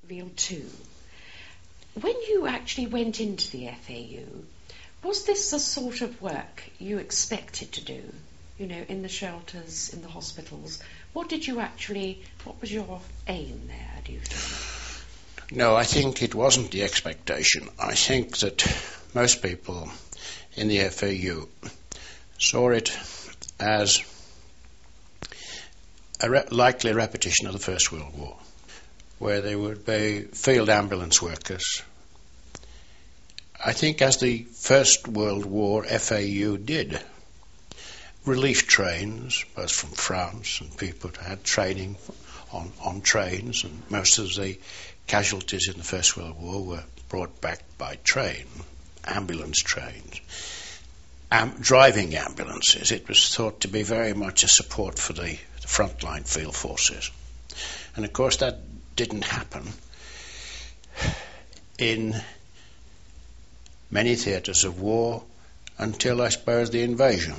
Real 2. When you actually went into the FAU, was this the sort of work you expected to do? You know, in the shelters, in the hospitals. What was your aim there, do you think? No, I think it wasn't the expectation. I think that most people in the FAU saw it as a likely repetition of the First World War, where there would be field ambulance workers. I think as the First World War FAU did, relief trains, both from France, and people had training on trains, and most of the casualties in the First World War were brought back by train, ambulance trains. Driving ambulances, it was thought to be very much a support for the frontline field forces. And of course that didn't happen in many theatres of war until, I suppose, the invasion.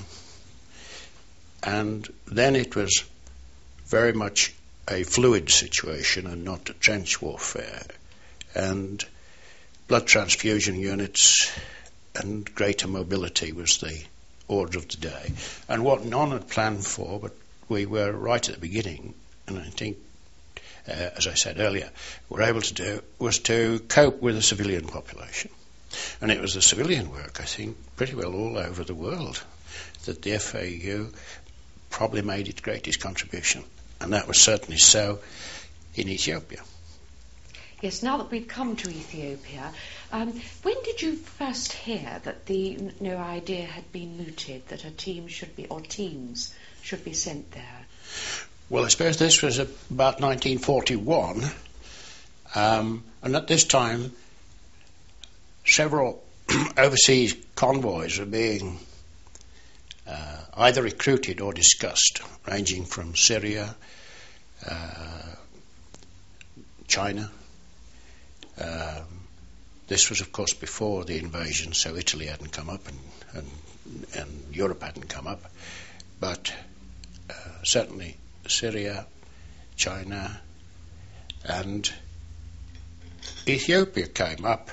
And then it was very much a fluid situation and not a trench warfare. And blood transfusion units and greater mobility was the order of the day. And what none had planned for, but we were right at the beginning, and I think, as I said earlier, were able to do, was to cope with the civilian population. And it was the civilian work, I think, pretty well all over the world, that the FAU probably made its greatest contribution. And that was certainly so in Ethiopia. Yes, now that we've come to Ethiopia, when did you first hear that the no idea had been mooted, that a team should be, or teams should be sent there? Well, I suppose this was about 1941, and at this time several overseas convoys were being either recruited or discussed, ranging from Syria, China. This was, of course, before the invasion, so Italy hadn't come up and Europe hadn't come up, but certainly Syria, China, and Ethiopia came up.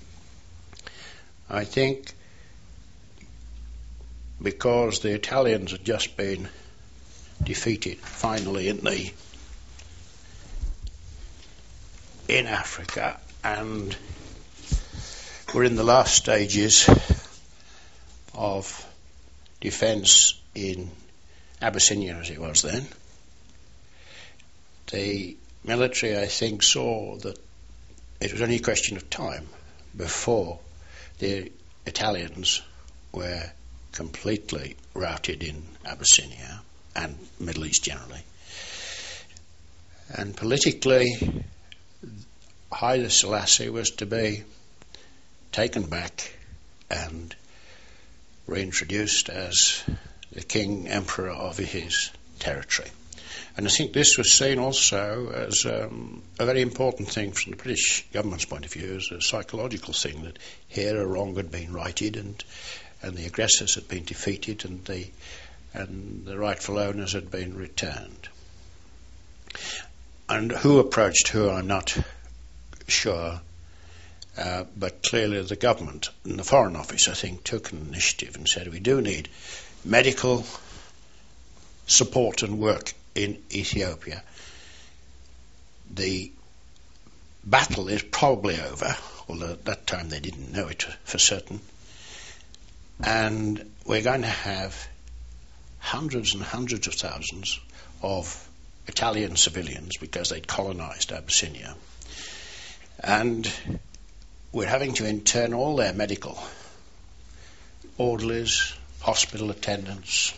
I think because the Italians had just been defeated finally in Africa, and were in the last stages of defence in Abyssinia, as it was then. The military, I think, saw that it was only a question of time before the Italians were completely routed in Abyssinia and Middle East generally. And politically, Haile Selassie was to be taken back and reintroduced as the king emperor of his territory. And I think this was seen also as a very important thing from the British government's point of view, as a psychological thing, that here a wrong had been righted and the aggressors had been defeated and the rightful owners had been returned. And who approached who, I'm not sure, but clearly the government and the Foreign Office, I think, took an initiative and said, we do need medical support and work in Ethiopia. The battle is probably over, although at that time they didn't know it for certain, and we're going to have hundreds and hundreds of thousands of Italian civilians, because they'd colonized Abyssinia, and we're having to intern all their medical orderlies, hospital attendants.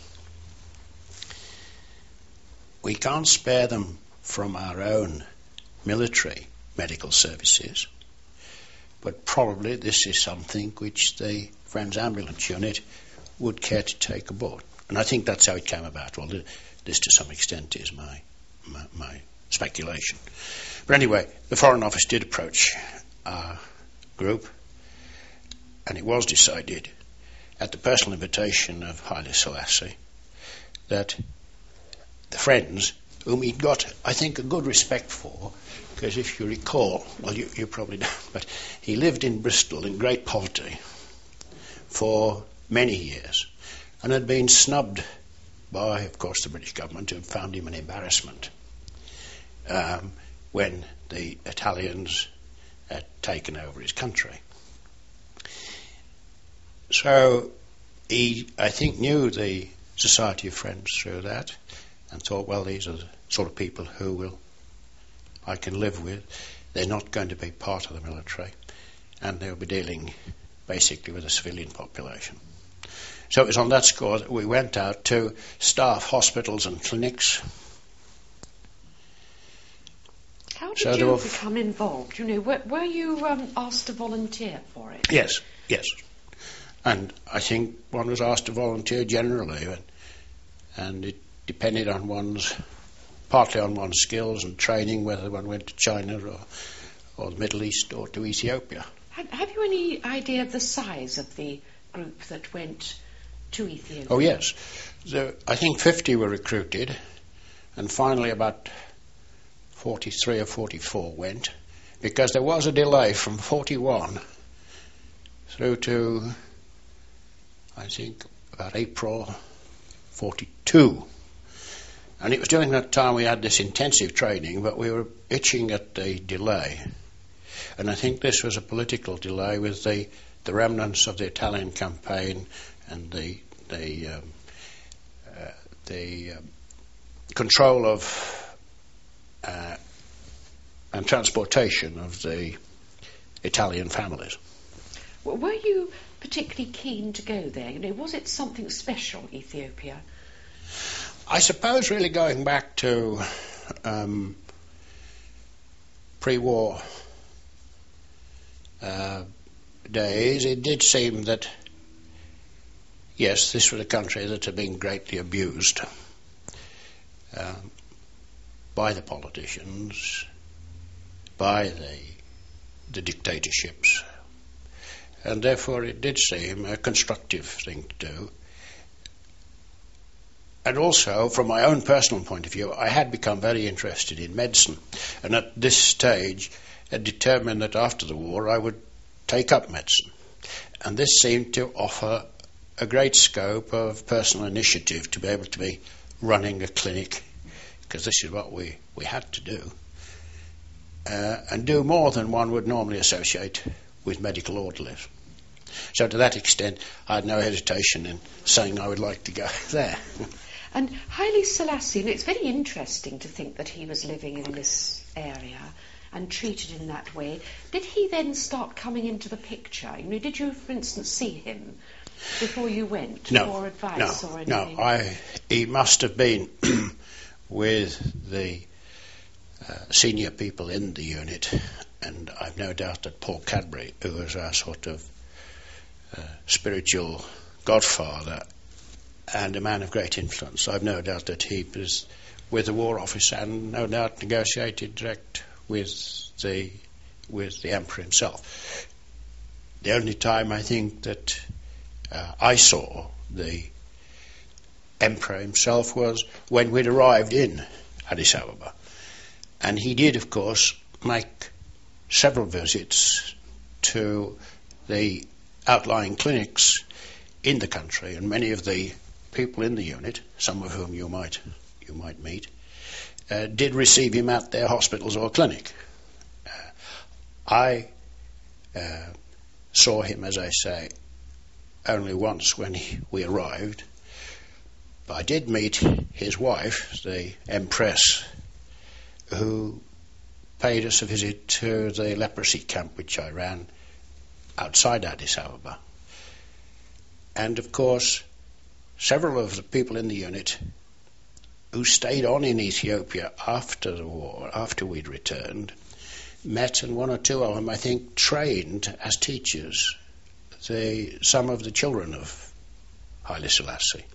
We can't spare them from our own military medical services, but probably this is something which the Friends Ambulance Unit would care to take aboard. And I think that's how it came about. Well, this to some extent is my speculation. But anyway, the Foreign Office did approach our group, and it was decided at the personal invitation of Haile Selassie that the Friends, whom he'd got, I think, a good respect for, because if you recall, well, you probably don't, but he lived in Bristol in great poverty for many years and had been snubbed by, of course, the British government, who found him an embarrassment when the Italians had taken over his country. So he, I think, knew the Society of Friends through that and thought, well, these are the sort of people who I can live with. They're not going to be part of the military, and they'll be dealing basically with a civilian population. So it was on that score that we went out to staff hospitals and clinics. How did you become involved? You know, were you asked to volunteer for it? Yes. And I think one was asked to volunteer generally, and it depended on partly on one's skills and training, whether one went to China or the Middle East or to Ethiopia. Have you any idea of the size of the group that went to Ethiopia? Oh, yes. I think 50 were recruited, and finally about 43 or 44 went, because there was a delay from 41 through to, I think, about April 42. And it was during that time we had this intensive training, but we were itching at the delay. And I think this was a political delay with the remnants of the Italian campaign and the control of and transportation of the Italian families. Well, were you particularly keen to go there? You know, was it something special, Ethiopia? I suppose really going back to pre-war days, it did seem that, yes, this was a country that had been greatly abused by the politicians, by the dictatorships, and therefore it did seem a constructive thing to do. And also, from my own personal point of view, I had become very interested in medicine, and at this stage had determined that after the war I would take up medicine. And this seemed to offer a great scope of personal initiative to be able to be running a clinic, because this is what we had to do, and do more than one would normally associate with medical orderlies. So to that extent, I had no hesitation in saying I would like to go there. And Haile Selassie, and it's very interesting to think that he was living in this area and treated in that way. Did he then start coming into the picture? You know, did you, for instance, see him before you went for advice or anything? No, he must have been with the senior people in the unit, and I've no doubt that Paul Cadbury, who was our sort of spiritual godfather and a man of great influence, I've no doubt that he was with the War Office and no doubt negotiated direct with the Emperor himself. The only time I think that I saw the Emperor himself was when we'd arrived in Addis Ababa. And he did, of course, make several visits to the outlying clinics in the country, and many of the people in the unit, some of whom you might meet, did receive him at their hospitals or clinic. I saw him, as I say, only once when we arrived. But I did meet his wife, the Empress, who paid us a visit to the leprosy camp which I ran outside Addis Ababa. And of course, several of the people in the unit who stayed on in Ethiopia after the war, after we'd returned, met, and one or two of them, I think, trained as teachers some of the children of Haile Selassie.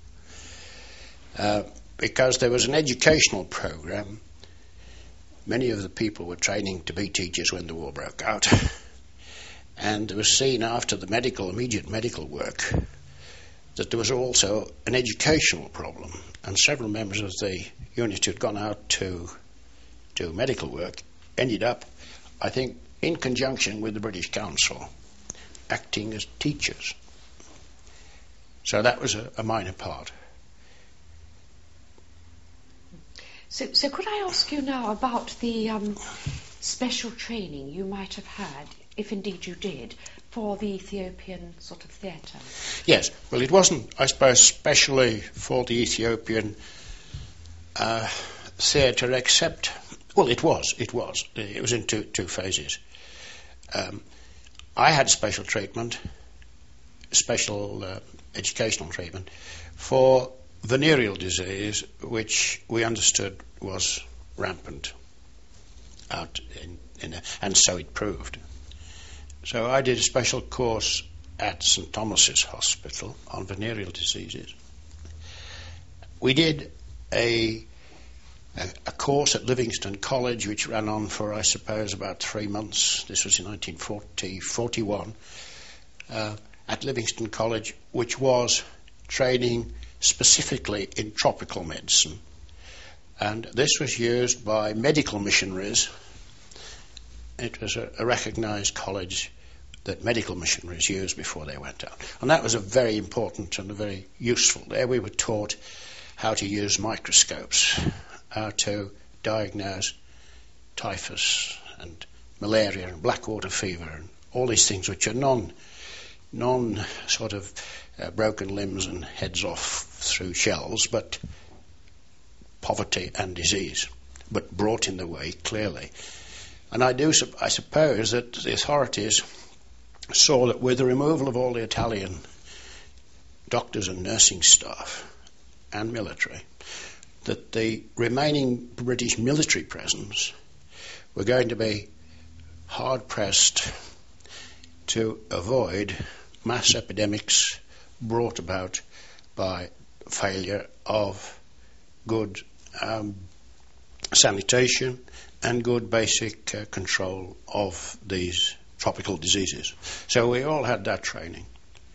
Because there was an educational program. Many of the people were training to be teachers when the war broke out. And it was seen after the immediate medical work, that there was also an educational problem. And several members of the unit who had gone out to do medical work ended up, I think, in conjunction with the British Council, acting as teachers. So that was a minor part. So could I ask you now about the special training you might have had, if indeed you did, for the Ethiopian sort of theatre? Yes, well, it wasn't, I suppose, specially for the Ethiopian theatre, except, well, it was. It was in two phases. I had special treatment, special educational treatment, for venereal disease, which we understood was rampant out and so it proved. So I did a special course at St Thomas's Hospital on venereal diseases. We did a course at Livingston College, which ran on for, I suppose, about 3 months. This was in 1941, at Livingston College, which was training specifically in tropical medicine. And this was used by medical missionaries. It was a recognised college that medical missionaries used before they went out. And that was a very important and a very useful. There we were taught how to use microscopes, how to diagnose typhus and malaria and blackwater fever and all these things which are non sort of broken limbs and heads off through shells, but poverty and disease, but brought in the way clearly. And I suppose that the authorities saw that with the removal of all the Italian doctors and nursing staff and military, that the remaining British military presence were going to be hard-pressed to avoid mass epidemics brought about by failure of good sanitation and good basic control of these tropical diseases. So we all had that training.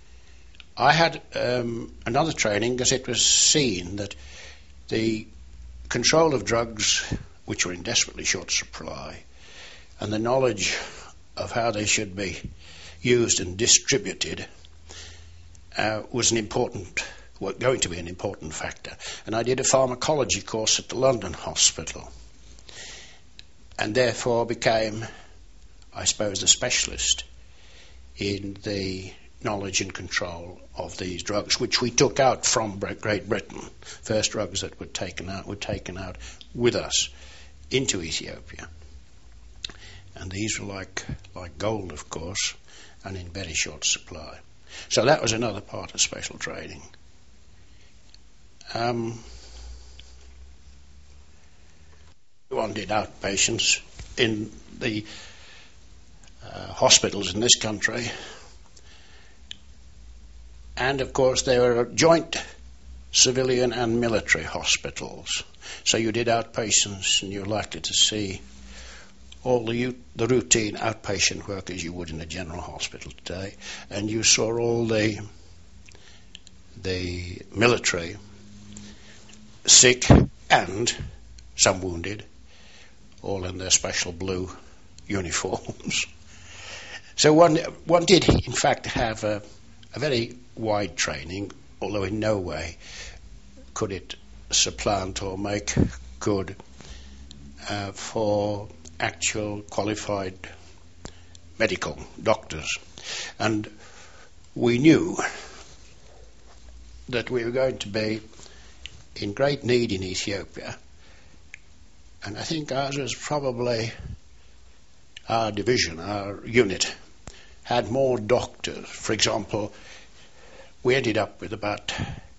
I had another training because it was seen that the control of drugs, which were in desperately short supply, and the knowledge of how they should be used and distributed was going to be an important factor. And I did a pharmacology course at the London Hospital, and therefore became, I suppose, the specialist in the knowledge and control of these drugs, which we took out from Great Britain. First drugs that were taken out with us into Ethiopia. And these were like gold, of course, and in very short supply. So that was another part of special training. One did outpatients in the hospitals in this country. And, of course, there were joint civilian and military hospitals. So you did outpatients, and you're likely to see all the routine outpatient work as you would in a general hospital today. And you saw all the military, sick and some wounded, all in their special blue uniforms. So one did, in fact, have a very wide training, although in no way could it supplant or make good for actual qualified medical doctors. And we knew that we were going to be in great need in Ethiopia, and I think ours was probably our division, our unit, had more doctors. For example, we ended up with about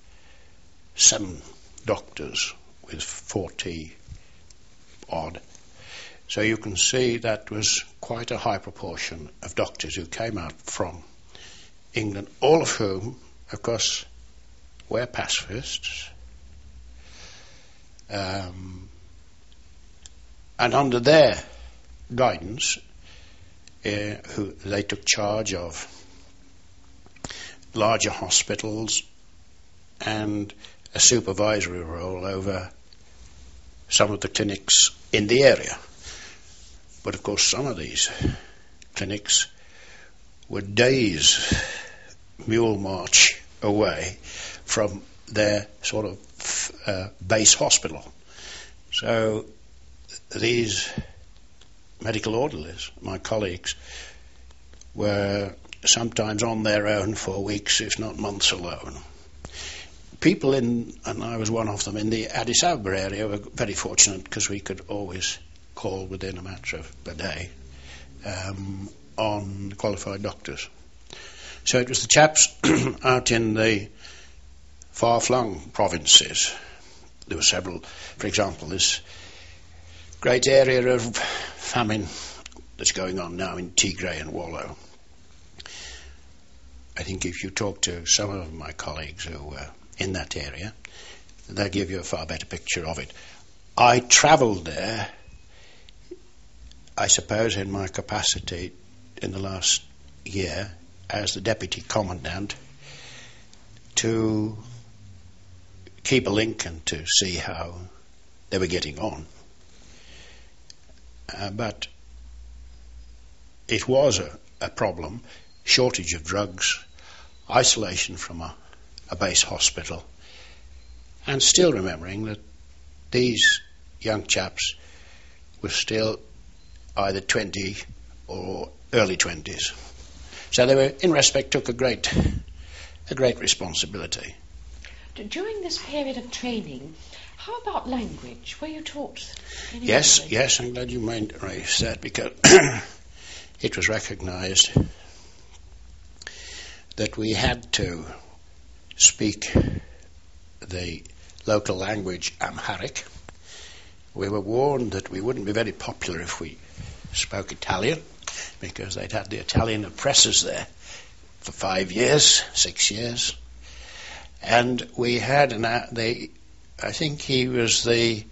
7 doctors with 40 odd. So you can see that was quite a high proportion of doctors who came out from England, all of whom, of course, were pacifists. And under their guidance, who they took charge of larger hospitals and a supervisory role over some of the clinics in the area. But of course some of these clinics were days mule march away from their sort of base hospital. So these medical orderlies, my colleagues, were sometimes on their own for weeks, if not months alone. People and I was one of them, in the Addis Ababa area were very fortunate because we could always call within a matter of a day on qualified doctors. So it was the chaps out in the far-flung provinces. There were several, for example, this great area of famine that's going on now in Tigray and Wollo. I think if you talk to some of my colleagues who were in that area, they'll give you a far better picture of it. I travelled there, I suppose, in my capacity in the last year as the deputy commandant to keep a link and to see how they were getting on. But it was a problem, shortage of drugs, isolation from a base hospital, and still remembering that these young chaps were still either 20 or early 20s. So they were, in respect, took a great responsibility. During this period of training, how about language? Were you taught any Yes, language? yes, I'm glad you raised that, because it was recognised that we had to speak the local language Amharic. We were warned that we wouldn't be very popular if we spoke Italian, because they'd had the Italian oppressors there for 5 years, 6 years. And we had I think he may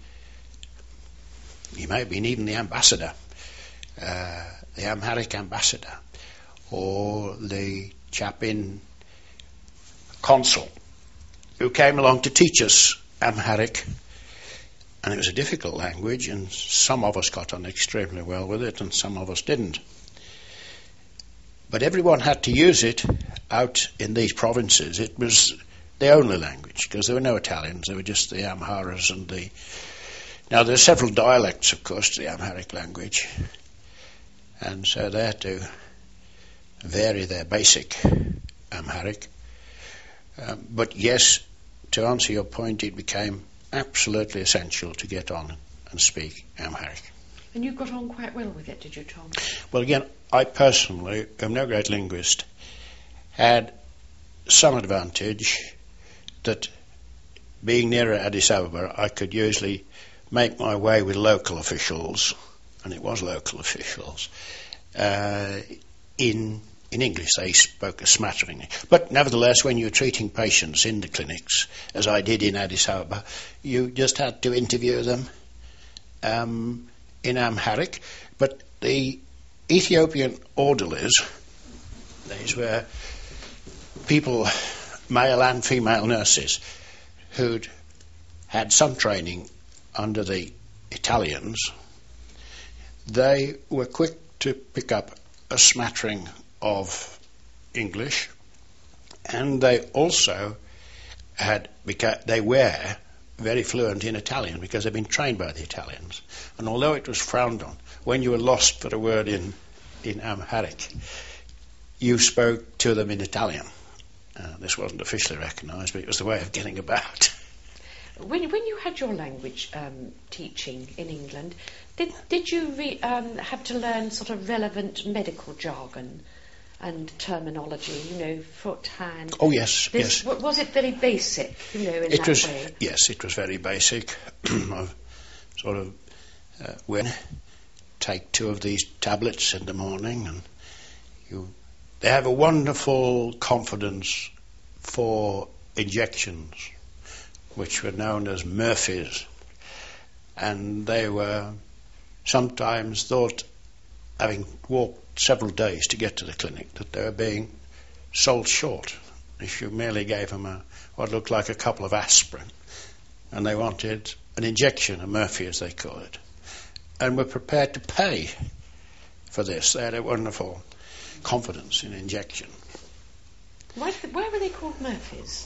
have been even the ambassador, the Amharic ambassador, or the chap in consul, who came along to teach us Amharic. And it was a difficult language, and some of us got on extremely well with it, and some of us didn't. But everyone had to use it out in these provinces. It was the only language, because there were no Italians, there were just the Amharas and the... Now, there are several dialects, of course, to the Amharic language, and so they had to vary their basic Amharic. But yes, to answer your point, it became absolutely essential to get on and speak Amharic. And you got on quite well with it, did you, Tom? Well, again, I personally, am no great linguist, had some advantage that being nearer Addis Ababa, I could usually make my way with local officials, and it was local officials, in English. They spoke a smattering. But nevertheless, when you're treating patients in the clinics, as I did in Addis Ababa, you just had to interview them in Amharic. But the Ethiopian orderlies, these were people, male and female nurses, who'd had some training under the Italians. They were quick to pick up a smattering of English, and they also they were very fluent in Italian because they'd been trained by the Italians. And although it was frowned on, when you were lost for a word in Amharic, you spoke to them in Italian. This wasn't officially recognised, but it was the way of getting about. When you had your language teaching in England, did you have to learn sort of relevant medical jargon and terminology, foot, hand? Oh, yes, yes. Was it very basic, in that way? Yes, it was very basic. Sort of, when take 2 of these tablets in the morning, and they have a wonderful confidence for injections, which were known as Murphy's, and they were sometimes thought, having walked several days to get to the clinic, that they were being sold short if you merely gave them what looked like a couple of aspirin, and they wanted an injection, a Murphy as they call it, and were prepared to pay for this. They had a wonderful confidence in injection. Why were they called Murphys?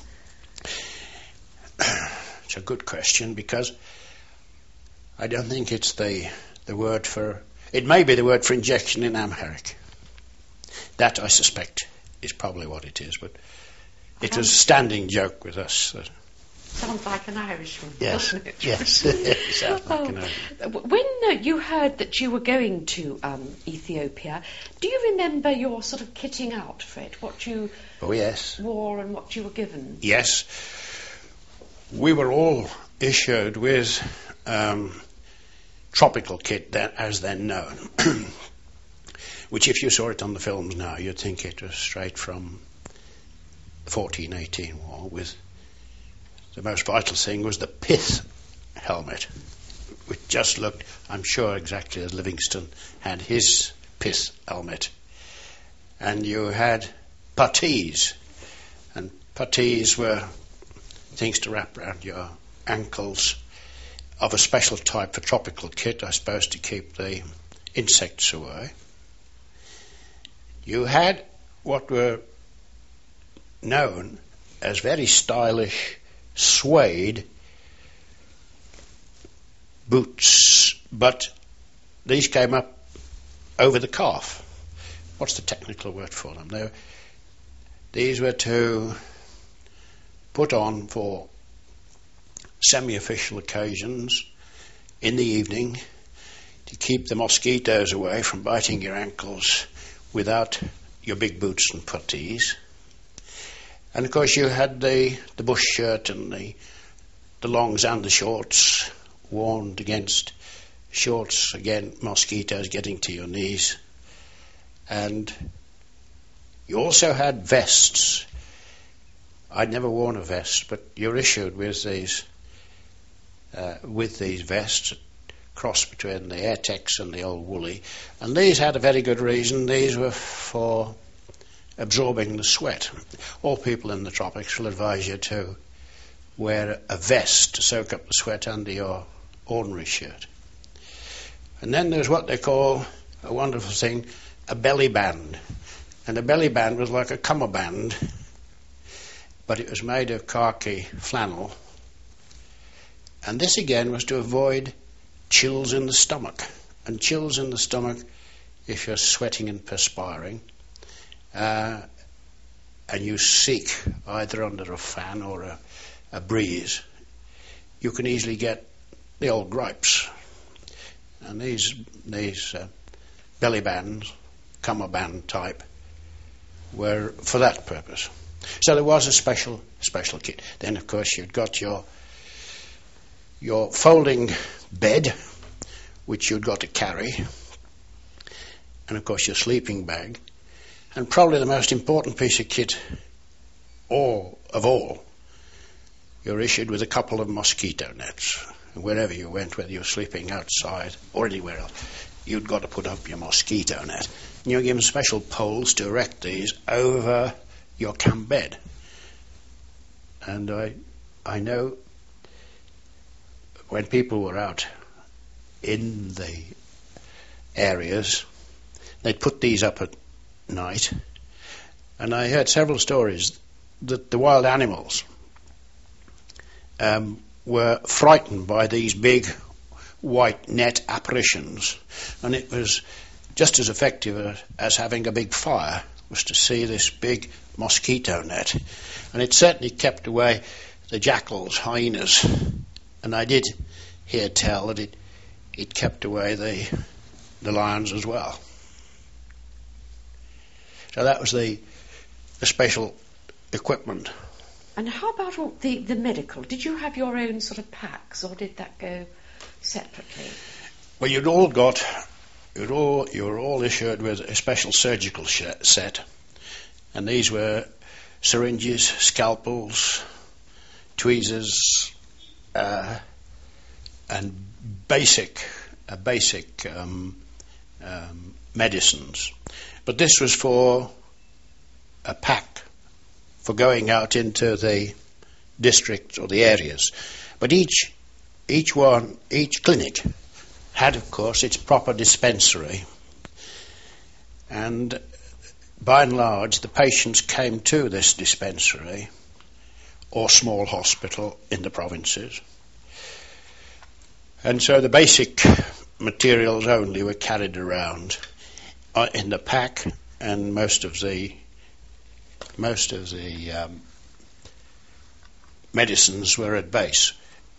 It's a good question, because I don't think it's the word for... It may be the word for injection in Amharic. That, I suspect, is probably what it is, but it was a standing joke with us. Sounds like an Irishman, Yes, doesn't it? yes. Sounds like an Irishman. When you heard that you were going to Ethiopia, do you remember your sort of kitting out for it? What you wore and what you were given? Yes. We were all issued with tropical kit, as then known, which if you saw it on the films now, you'd think it was straight from the 1418 war. With the most vital thing was the pith helmet, which just looked, I'm sure, exactly as Livingstone had his pith helmet. And you had puttees, and puttees were things to wrap around your ankles of a special type for tropical kit, I suppose, to keep the insects away. You had what were known as very stylish suede boots, but these came up over the calf. What's the technical word for them? These were to put on for semi-official occasions in the evening to keep the mosquitoes away from biting your ankles without your big boots and puttees. And of course you had the bush shirt and the longs and the shorts, warned against shorts, again, mosquitoes getting to your knees. And you also had vests. I'd never worn a vest, but you're issued with these vests, a cross between the Airtex and the old Woolly. And these had a very good reason. These were for absorbing the sweat. All people in the tropics will advise you to wear a vest to soak up the sweat under your ordinary shirt. And then there's what they call, a wonderful thing, a belly band. And a belly band was like a cummerband, but it was made of khaki flannel. And this again was to avoid chills in the stomach. And chills in the stomach, if you're sweating and perspiring, and you seek either under a fan or a breeze, you can easily get the old gripes. And these belly bands, cummerband type, were for that purpose. So there was a special kit. Then, of course, you'd got your folding bed, which you'd got to carry, and, of course, your sleeping bag. And probably the most important piece of kit of all, you're issued with a couple of mosquito nets. And wherever you went, whether you were sleeping outside or anywhere else, you'd got to put up your mosquito net. And you were given special poles to erect these over your camp bed. And I know when people were out in the areas, they'd put these up at night, and I heard several stories that the wild animals were frightened by these big white net apparitions, and it was just as effective as having a big fire, was to see this big mosquito net. And it certainly kept away the jackals, hyenas, and I did hear tell that it kept away the lions as well. So that was the special equipment. And how about all the medical? Did you have your own sort of packs, or did that go separately? Well, you were all issued with a special surgical set, and these were syringes, scalpels, tweezers, and basic medicines. But this was for a pack for going out into the districts or the areas. But each clinic had, of course, its proper dispensary. And by and large, the patients came to this dispensary or small hospital in the provinces. And so the basic materials only were carried around in the pack, and most of the medicines were at base.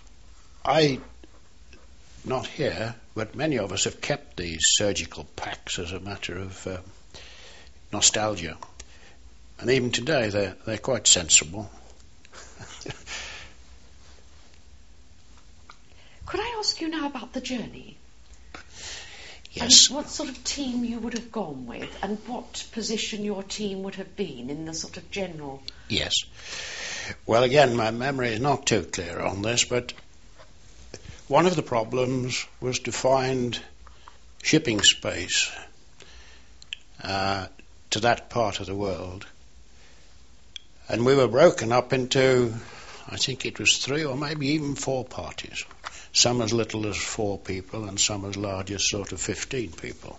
Not here, but many of us have kept these surgical packs as a matter of nostalgia. And even today they're quite sensible. Could I ask you now about the journey? Yes. And what sort of team you would have gone with, and what position your team would have been in the sort of general... Yes. Well, again, my memory is not too clear on this, but one of the problems was to find shipping space to that part of the world. And we were broken up into, I think it was 3 or maybe even 4 parties. Some as little as 4 people and some as large as sort of 15 people.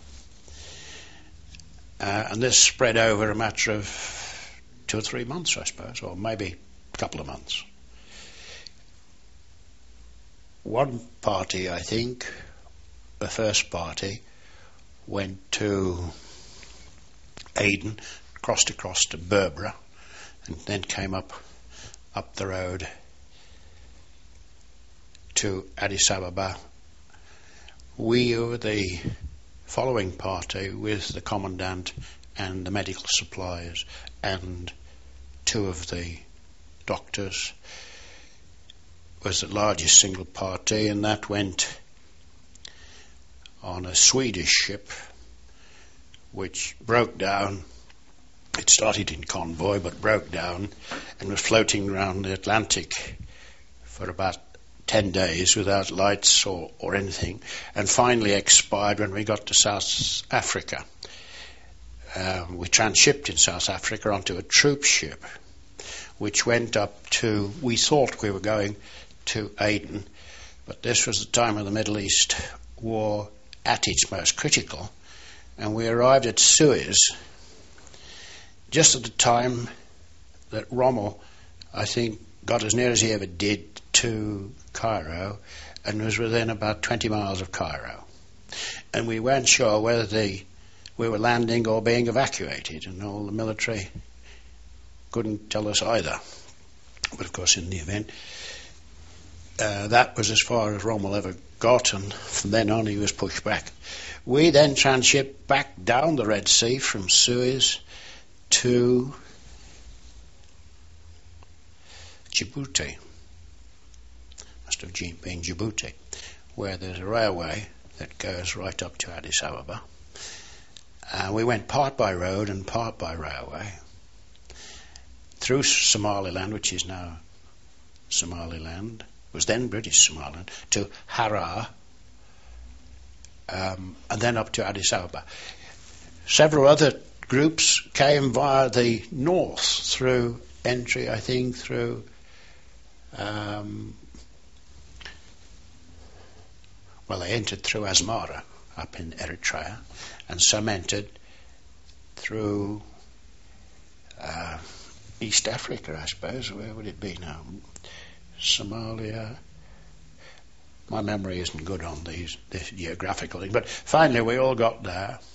And this spread over a matter of 2 or 3 months, I suppose, or maybe a couple of months. One party, I think, the first party, went to Aden, crossed across to Berbera, and then came up the road to Addis Ababa. We were the following party with the commandant and the medical supplies and 2 of the doctors. Was the largest single party, and that went on a Swedish ship which broke down. It started in convoy but broke down and was floating around the Atlantic for about 10 days without lights or anything, and finally expired when we got to South Africa. We transshipped in South Africa onto a troop ship which went up to, we thought we were going to Aden, but this was the time of the Middle East war at its most critical, and we arrived at Suez just at the time that Rommel, I think, got as near as he ever did to Cairo and was within about 20 miles of Cairo. And we weren't sure whether we were landing or being evacuated, and all the military couldn't tell us either. But of course, in the event, that was as far as Rommel ever got, and from then on he was pushed back. We then transshipped back down the Red Sea from Suez to Djibouti. Must have been Djibouti, where there's a railway that goes right up to Addis Ababa. We went part by road and part by railway through Somaliland, which is now Somaliland, was then British Somaliland, to Harar, and then up to Addis Ababa. Several other groups came via the north through entry, I think, through they entered through Asmara up in Eritrea, and some entered through East Africa, I suppose. Where would it be now? Somalia. My memory isn't good on this geographical thing, but finally we all got there.